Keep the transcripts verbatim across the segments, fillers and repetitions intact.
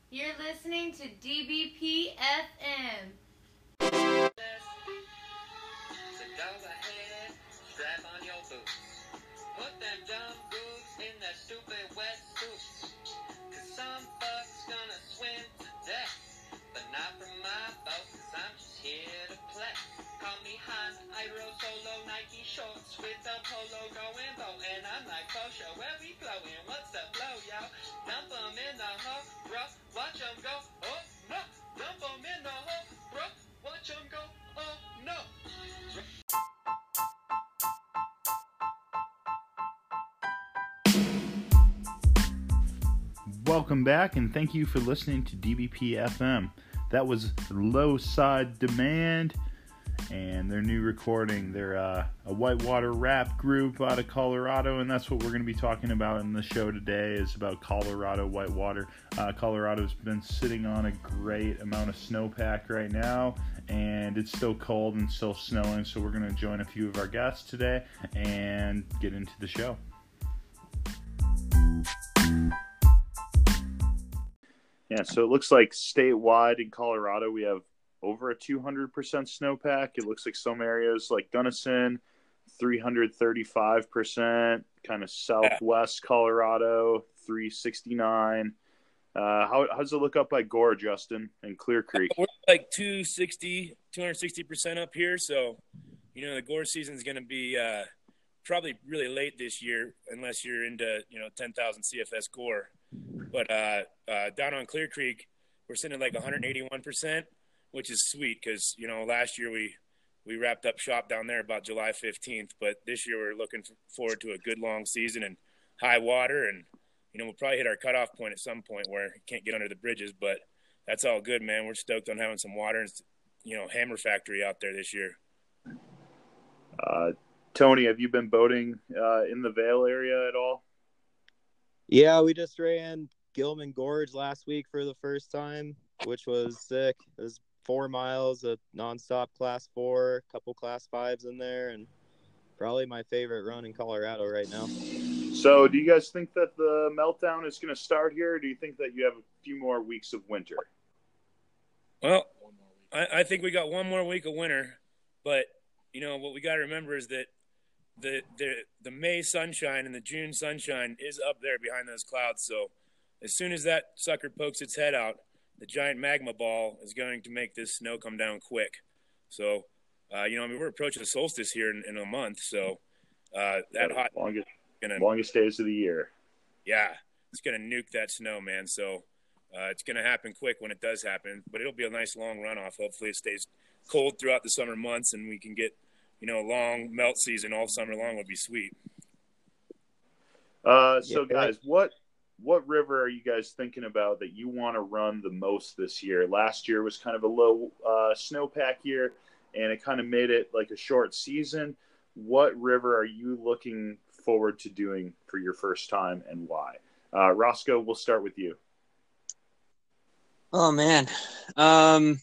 You're listening to D B P F M. So go ahead, strap on your boots. Put them dumb boobs in that stupid wet suit. Cause some fuck's gonna swim to death. But not from my boat, cause I'm just here to play. Call me Han, I roll solo Nike shorts with a polo going boat. And I'm like, for sure, where we blowin'? What's the flow, yo? Dump 'em in the hole, bro. Watch 'em go, oh no. Dump 'em in the hole, bro. Watch 'em go, oh no. Welcome back, and thank you for listening to D B P F M. That was Low Side Demand and their new recording. They're uh, a whitewater rap group out of Colorado, and that's what we're going to be talking about in the show today, is about Colorado whitewater. Uh, Colorado's been sitting on a great amount of snowpack right now, and it's still cold and still snowing, so we're going to join a few of our guests today and get into the show. Yeah, so it looks like statewide in Colorado we have over a two hundred percent snowpack. It looks like some areas like Gunnison, three hundred thirty-five percent, kind of southwest Colorado, three sixty-nine. Uh, how, how does it look up by Gore, Justin, and Clear Creek? We're like two sixty, two hundred sixty percent up here, so, you know, the Gore season is going to be uh, probably really late this year unless you're into, you know, ten thousand C F S Gore. But uh, uh, down on Clear Creek, we're sitting at like one hundred eighty-one percent, which is sweet because, you know, last year we, we wrapped up shop down there about July fifteenth. But this year we're looking forward to a good long season and high water. And, you know, we'll probably hit our cutoff point at some point where we can't get under the bridges. But that's all good, man. We're stoked on having some water and, you know, Hammer Factory out there this year. Uh, Tony, have you been boating uh, in the Vail area at all? Yeah, we just ran Gilman Gorge last week for the first time, which was sick. It was four miles of nonstop class four, a couple class fives in there, and probably my favorite run in Colorado right now. So do you guys think that the meltdown is going to start here, or do you think that you have a few more weeks of winter? Well, I, I think we got one more week of winter, but, you know, what we got to remember is that the, the the May sunshine and the June sunshine is up there behind those clouds. So as soon as that sucker pokes its head out, the giant magma ball is going to make this snow come down quick. So, uh, you know, I mean, we're approaching the solstice here in, in a month. So uh, that hot longest, gonna, longest days of the year. Yeah, it's going to nuke that snow, man. So uh, it's going to happen quick when it does happen, but it'll be a nice long runoff. Hopefully it stays cold throughout the summer months and we can get, you know, a long melt season all summer long would be sweet. Uh, so, yeah. guys, what what river are you guys thinking about that you want to run the most this year? Last year was kind of a low uh, snowpack year, and it kind of made it like a short season. What river are you looking forward to doing for your first time, and why? Uh, Roscoe, we'll start with you. Oh, man. Um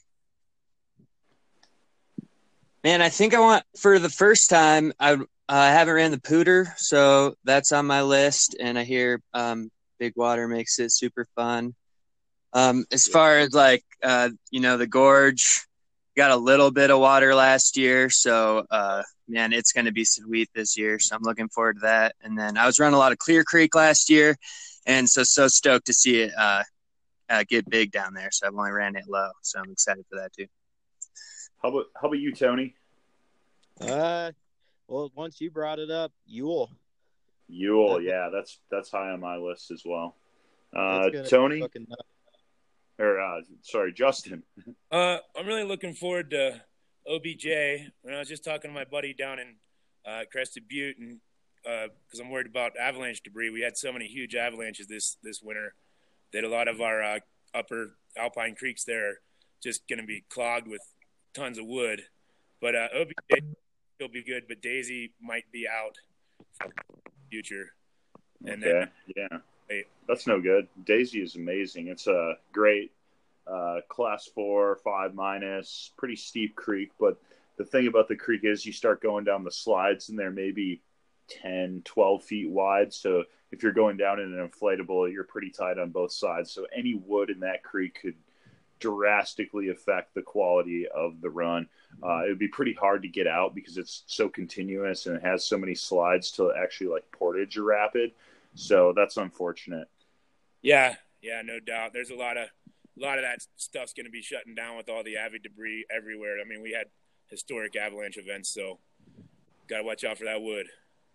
Man, I think I want, for the first time, I uh, haven't ran the Pooter, so that's on my list, and I hear um, Big Water makes it super fun. Um, as far as, like, uh, you know, the Gorge, got a little bit of water last year, so, uh, man, it's going to be sweet this year, so I'm looking forward to that. And then I was running a lot of Clear Creek last year, and so so stoked to see it uh, uh, get big down there, so I've only ran it low, so I'm excited for that, too. How about how about you, Tony? Uh, well, once you brought it up, Yule. Yule, yeah, that's that's high on my list as well. Uh, Tony, or uh, sorry, Justin. Uh, I'm really looking forward to O B J. When I was just talking to my buddy down in uh, Crested Butte, and because uh, I'm worried about avalanche debris, we had so many huge avalanches this this winter that a lot of our uh, upper alpine creeks there are just going to be clogged with tons of wood. But uh, O B J will be good, but Daisy might be out for the future. And okay, then, yeah. Hey, that's no good. Daisy is amazing. It's a great uh, class four, five minus, pretty steep creek. But the thing about the creek is you start going down the slides and there may be ten, twelve feet wide. So if you're going down in an inflatable, you're pretty tight on both sides. So any wood in that creek could drastically affect the quality of the run. Uh, it would be pretty hard to get out because it's so continuous and it has so many slides to actually like portage a rapid. So that's unfortunate. Yeah, yeah, no doubt. There's a lot of a lot of that stuff's going to be shutting down with all the avid debris everywhere. I mean, we had historic avalanche events, so got to watch out for that wood.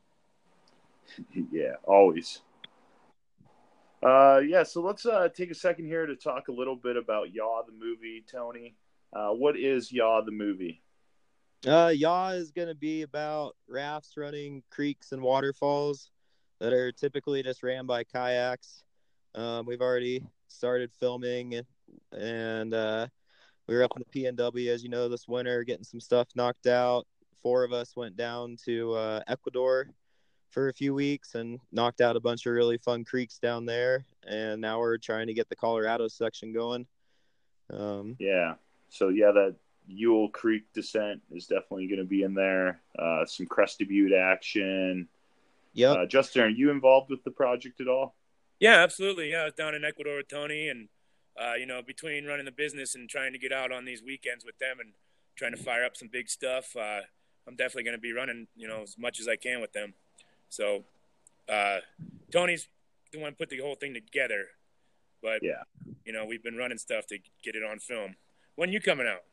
Yeah, always. Uh, yeah, so let's uh, take a second here to talk a little bit about Yaw the movie, Tony. Uh, what is Yaw the movie? Uh, Yaw is going to be about rafts running creeks and waterfalls that are typically just ran by kayaks. Um, we've already started filming, and, and uh, we were up in the P N W, as you know, this winter, getting some stuff knocked out. Four of us went down to uh, Ecuador for a few weeks and knocked out a bunch of really fun creeks down there. And now we're trying to get the Colorado section going. Um, yeah. So, yeah, that Ewell Creek descent is definitely going to be in there. Uh, some Crested Butte action. Yep. Uh, Justin, are you involved with the project at all? Yeah, absolutely. Yeah, I was down in Ecuador with Tony, and, uh, you know, between running the business and trying to get out on these weekends with them and trying to fire up some big stuff, uh, I'm definitely going to be running, you know, as much as I can with them. So uh, Tony's the one who put the whole thing together, but, yeah, you know, we've been running stuff to get it on film. When are you coming out?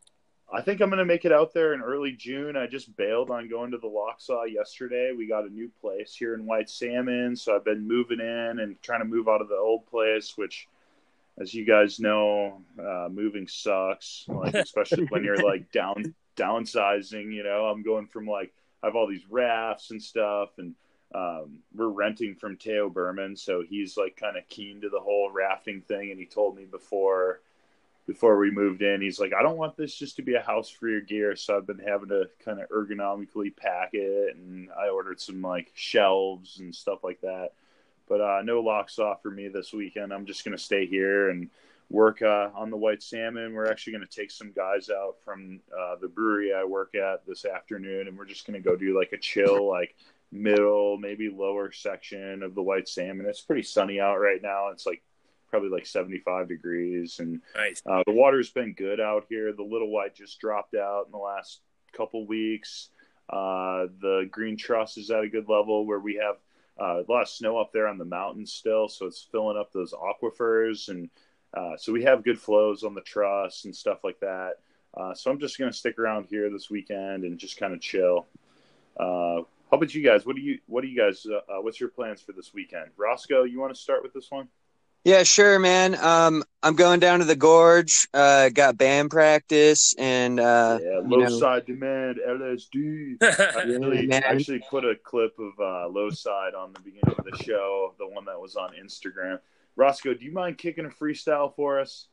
I think I'm going to make it out there in early June. I just bailed on going to the Locksaw yesterday. We got a new place here in White Salmon, so I've been moving in and trying to move out of the old place, which, as you guys know, uh, moving sucks, like especially when you're like down downsizing. You know, I'm going from like I have all these rafts and stuff, and um, we're renting from Teo Berman, so he's like kind of keen to the whole rafting thing. And he told me before before we moved in, he's like, I don't want this just to be a house for your gear. So I've been having to kind of ergonomically pack it, and I ordered some like shelves and stuff like that. But uh, no Locksaw for me this weekend. I'm just going to stay here and work uh, on the White Salmon. We're actually going to take some guys out from uh, the brewery I work at this afternoon, and we're just going to go do like a chill, like middle, maybe lower section of the White Salmon. It's pretty sunny out right now. It's like probably like seventy-five degrees, and nice. uh, the water's been good out here. The Little White just dropped out in the last couple weeks. Uh, the Green Truss is at a good level where we have uh, a lot of snow up there on the mountains still, so it's filling up those aquifers, and Uh, so we have good flows on the truss and stuff like that. Uh, so I'm just going to stick around here this weekend and just kind of chill. Uh, how about you guys? What do you, what do you guys, uh, uh, what's your plans for this weekend? Roscoe, you want to start with this one? Yeah, sure, man. Um, I'm going down to the gorge. Uh, got band practice and, uh, yeah, you low know, side demand, L S D. I actually, man. actually put a clip of uh, low side on the beginning of the show, the one that was on Instagram. Roscoe, do you mind kicking a freestyle for us?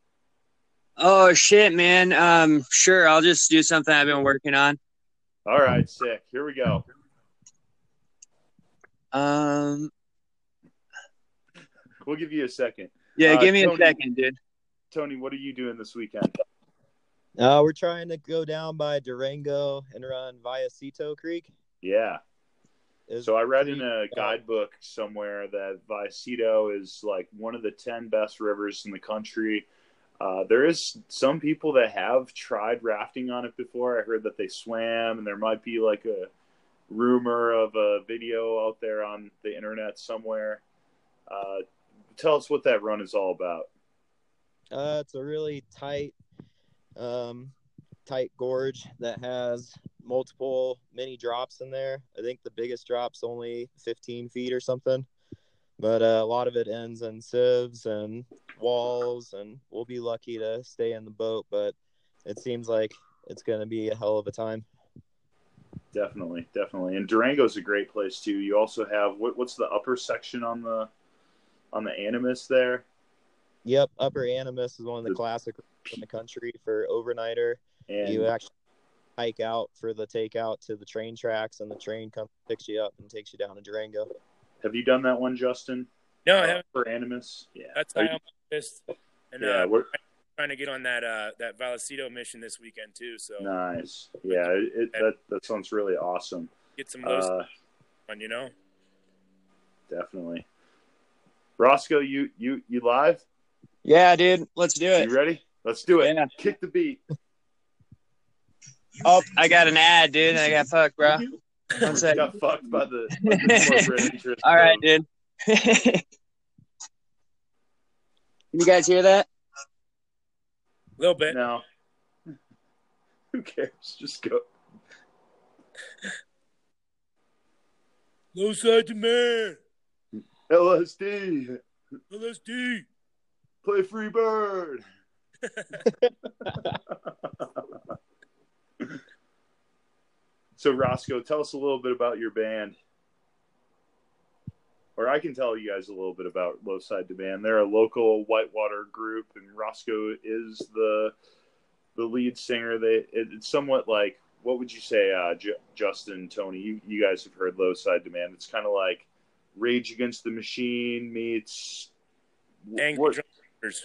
Oh shit, man. Um, sure. I'll just do something I've been working on. All right, sick. Here we go. Um, We'll give you a second. yeah, Uh, give me Tony, a second, dude. Tony, what are you doing this weekend? uh, we're trying to go down by Durango and run Vallecito Creek. Yeah. It's So I read in pretty- a guidebook somewhere that Vallecito is like one of the ten best rivers in the country. Uh, there is some people that have tried rafting on it before. I heard that they swam, and there might be like a rumor of a video out there on the internet somewhere. Uh, tell us what that run is all about. Uh, it's a really tight, um, tight gorge that has multiple mini drops in there. I think the biggest drop's only fifteen feet or something, but uh, a lot of it ends in sieves and walls, and we'll be lucky to stay in the boat, but it seems like it's going to be a hell of a time. Definitely, definitely. And Durango's a great place too. You also have what, what's the upper section on the on the Animus there? Yep, Upper Animus is one of the The- classic routes in the country for overnighter. And You actually hike out for the takeout to the train tracks, and the train comes, picks you up, and takes you down to Durango. have you done that one, Justin? No, I Uh, haven't. for Animus? Yeah. That's Are high you- on my list. And yeah, uh, we're trying to get on that uh, that Vallecito mission this weekend too. So nice. Yeah, it, it, that that sounds really awesome. get some low Uh, you know? Definitely. Roscoe, you you you live? Yeah, dude. Let's do it. You ready? Let's do it. Yeah. Kick the beat. Oh, I got an ad, dude. I got fucked, bro. One sec. Got fucked by the, by the corporate interest. All right, dude. Can you guys hear that? A little bit. No. Who cares? Just go. Low side demand. L S D. L S D. Play Free Bird. So, Roscoe, tell us a little bit about your band. Or I can tell you guys a little bit about Low Side Demand. They're a local Whitewater group, and Roscoe is the the lead singer. They it, it's somewhat like, what would you say, uh, J- Justin, Tony? You, you guys have heard Low Side Demand. It's kind of like Rage Against the Machine meets Angry what? Drunk Boaters.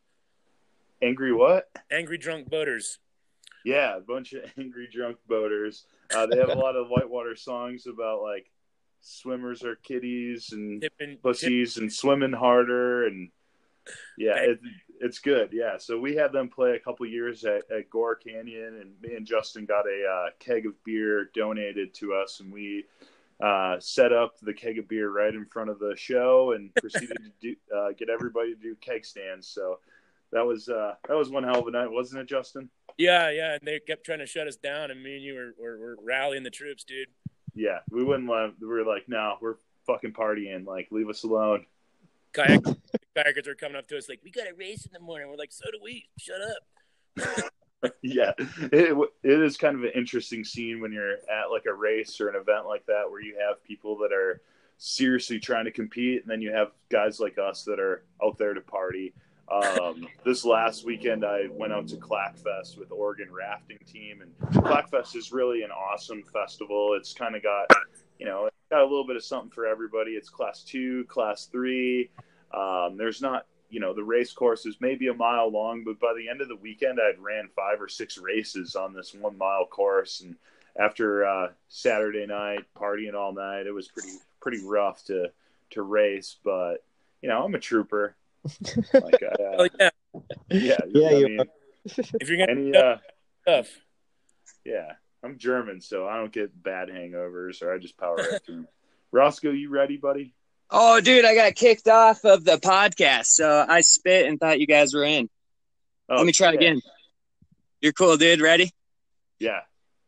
Angry what? Angry Drunk Boaters. Yeah, a bunch of angry drunk boaters. Uh, they have a lot of Whitewater songs about like swimmers are kitties and Tipping, pussies and swimming harder, and yeah, it, it's good. Yeah, so we had them play a couple years at, at Gore Canyon, and me and Justin got a uh, keg of beer donated to us, and we uh, set up the keg of beer right in front of the show and proceeded to do, uh, get everybody to do keg stands. So that was uh, that was one hell of a night, wasn't it, Justin? Yeah, yeah, and they kept trying to shut us down, and me and you were, were, were rallying the troops, dude. Yeah, we wouldn't let. We were like, no, we're fucking partying. Like, leave us alone. Kayak, kayakers are coming up to us like, we got a race in the morning. We're like, so do we. Shut up. Yeah, it, it is kind of an interesting scene when you're at like a race or an event like that where you have people that are seriously trying to compete, and then you have guys like us that are out there to party. Um, this last weekend, I went out to Clackfest with Oregon Rafting Team, and Clackfest is really an awesome festival. It's kind of got, you know, it's got a little bit of something for everybody. It's class two, class three. Um, there's not, you know, the race course is maybe a mile long, but by the end of the weekend, I'd ran five or six races on this one mile course. And after uh, Saturday night, partying all night, it was pretty pretty rough to to race. But you know, I'm a trooper. Like, uh, Oh, yeah. yeah, Yeah, I you mean, are. If you're going any, to uh, stuff. yeah, I'm German, so I don't get bad hangovers, or I just power right through them. Roscoe, you ready, buddy? Oh, dude, I got kicked off of the podcast, so I spit and thought you guys were in. Oh, Let me try yeah. again. You're cool, dude. Ready? Yeah,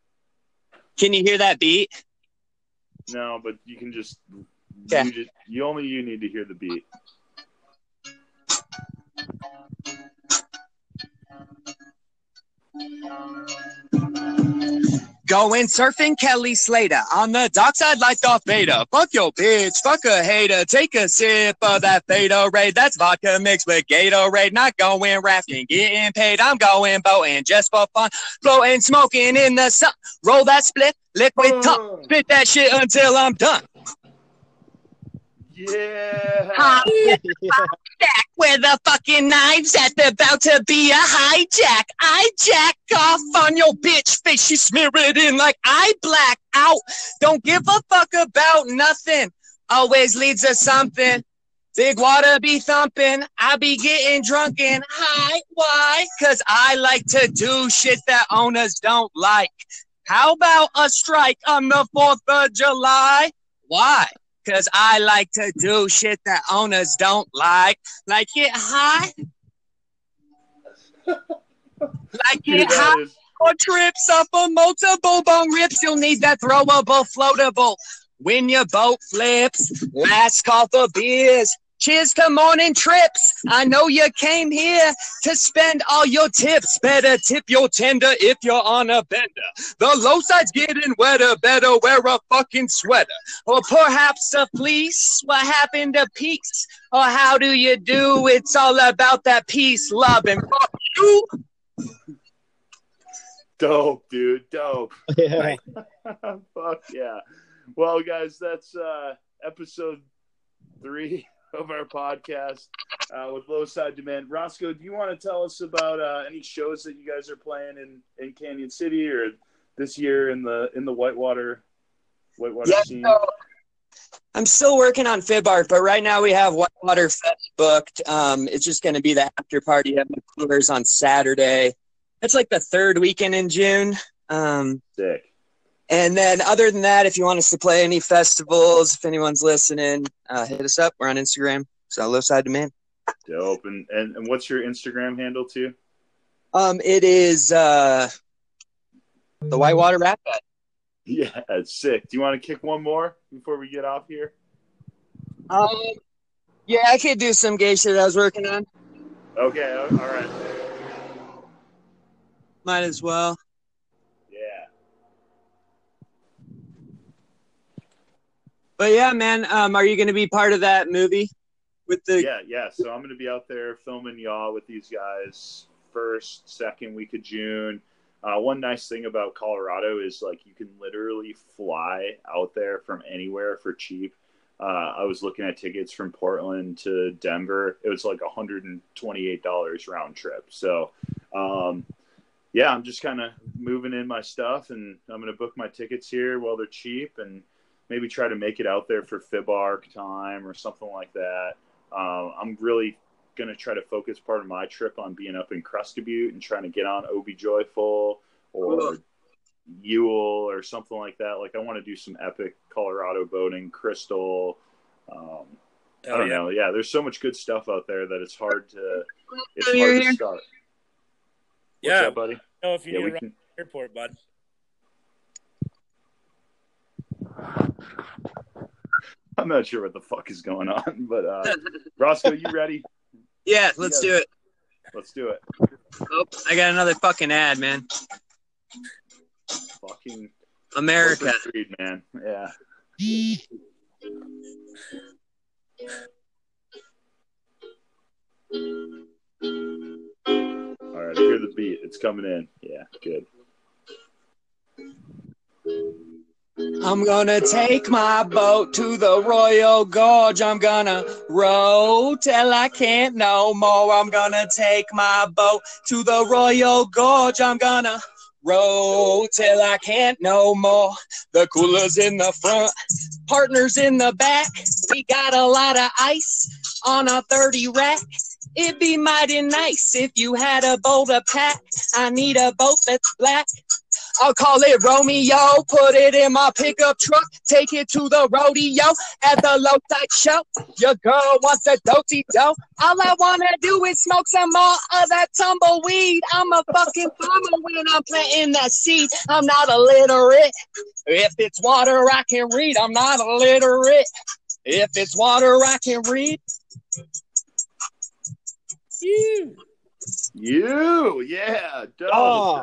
Can you hear that beat? no, but you can just, Yeah. you just, you only you need to hear the beat. Going surfing Kelly Slater on the dockside like Darth Vader. Fuck your bitch, fuck a hater. Take a sip of that Fatorade. That's vodka mixed with Gatorade. Not going rafting, getting paid. I'm going boating just for fun. Floating, smoking in the sun. Roll that split, liquid tongue. Spit that shit until I'm done. Yeah. Hi. Back where the fucking knives at, they're about to be a hijack. I jack off on your bitch face, she smear it in like I black out. Don't give a fuck about nothing, always leads to something. Big water be thumping, I be getting drunk and high. Why? Cause I like to do shit that owners don't like. How about a strike on the fourth of July? Why? Cause I like to do shit that owners don't like. Like it high. Like Dude, it that high. is- Or trips off of multiple bong rips. You'll need that throwable, floatable. When your boat flips, last call for beers. Cheers to morning trips. I know you came here to spend all your tips. Better tip your tender if you're on a bender. The low side's getting wetter. Better wear a fucking sweater. Or perhaps a fleece. What happened to peace? Or how do you do? It's all about that peace, love, and fuck you. Dope, dude. Dope. Yeah. Fuck yeah. Well, guys, that's uh, episode three of our podcast uh, with Low Side Demand. Roscoe, do you want to tell us about uh, any shows that you guys are playing in, in Canyon City or this year in the in the Whitewater Whitewater Yeah, scene? so I'm still working on FibArc, but right now we have Whitewater Fest booked. Um, it's just going to be the after party at McClure's on Saturday. That's like the third weekend in June. Um, Sick. And then other than that, if you want us to play any festivals, if anyone's listening, uh, hit us up. We're on Instagram. So Low Side Demand. Dope. And, and and what's your Instagram handle too? Um, it is uh, the Whitewater Rap Bet. Yeah, it's sick. Do you want to kick one more before we get off here? Um, yeah, I could do some gay shit I was working on. Okay, all right. Might as well. Yeah. But yeah, man, um, are you going to be part of that movie with the? Yeah, yeah. So I'm going to be out there filming y'all with these guys first, second week of June. Uh, one nice thing about Colorado is like you can literally fly out there from anywhere for cheap. Uh, I was looking at tickets from Portland to Denver. It was like one hundred twenty-eight dollars round trip. So, um, yeah, I'm just kind of moving in my stuff, and I'm going to book my tickets here while they're cheap and maybe try to make it out there for FibArc time or something like that. Um, I'm really going to try to focus part of my trip on being up in Crested Butte and trying to get on Obie Joyful or Ewell or something like that. Like I want to do some epic Colorado boating, Crystal. Um, I don't yeah. know. Yeah, there's so much good stuff out there that it's hard to it's Oh, you're hard to here? start. What's Yeah, up, buddy? know if you Yeah, need we to run can. to the airport, bud. I'm not sure what the fuck is going on, but uh, Roscoe, you ready? Yeah, let's do it. Let's do it. Oh, I got another fucking ad, man. Fucking America. corporate greed, man. Yeah. All right, I hear the beat. It's coming in. Yeah, good. I'm gonna take my boat to the Royal Gorge. I'm gonna row till I can't no more. I'm gonna take my boat to the Royal Gorge. I'm gonna row till I can't no more. The cooler's in the front, partners in the back. We got a lot of ice on a thirty rack. It'd be mighty nice if you had a boat to pack. I need a boat that's black. I'll call it Romeo, put it in my pickup truck, take it to the rodeo at the low tide show. Your girl wants a doty dough. All I wanna do is smoke some more of that tumbleweed. I'm a fucking farmer when I'm planting that seed. I'm not illiterate. If it's water, I can read. I'm not illiterate. If it's water, I can read. You. You, yeah. Dope. Oh,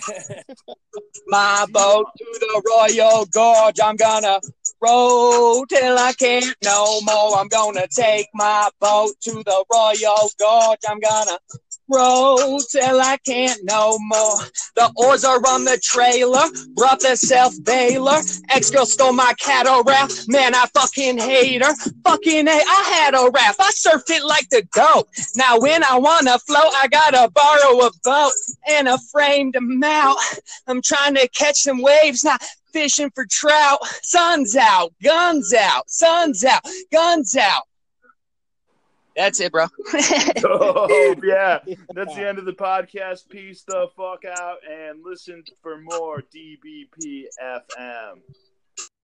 My boat to the Royal Gorge. I'm gonna row till I can't no more. I'm gonna take my boat to the Royal Gorge. I'm gonna row till I can't no more. The oars are on the trailer. Brought the self-bailer. Ex-girl stole my cattle raft. Man, I fucking hate her. Fucking hate. I had a raft. I surfed it like the goat. Now when I wanna float, I gotta borrow a boat and a frame to mount. I'm trying to catch some waves, not fishing for trout. Sun's out, guns out, sun's out, guns out. That's it, bro. Dope, yeah. That's the end of the podcast. Peace the fuck out and listen for more D B P F M.